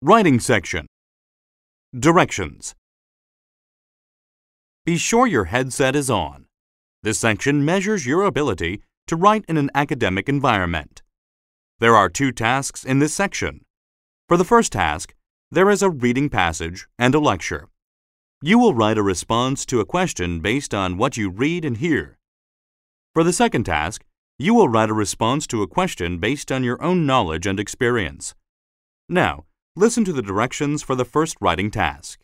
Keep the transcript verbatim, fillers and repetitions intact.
Writing section. Directions. Be sure your headset is on. This section measures your ability to write in an academic environment. There are two tasks in this section. For the first task, there is a reading passage and a lecture. You will write a response to a question based on what you read and hear. For the second task, you will write a response to a question based on your own knowledge and experience. Now, listen to the directions for the first writing task.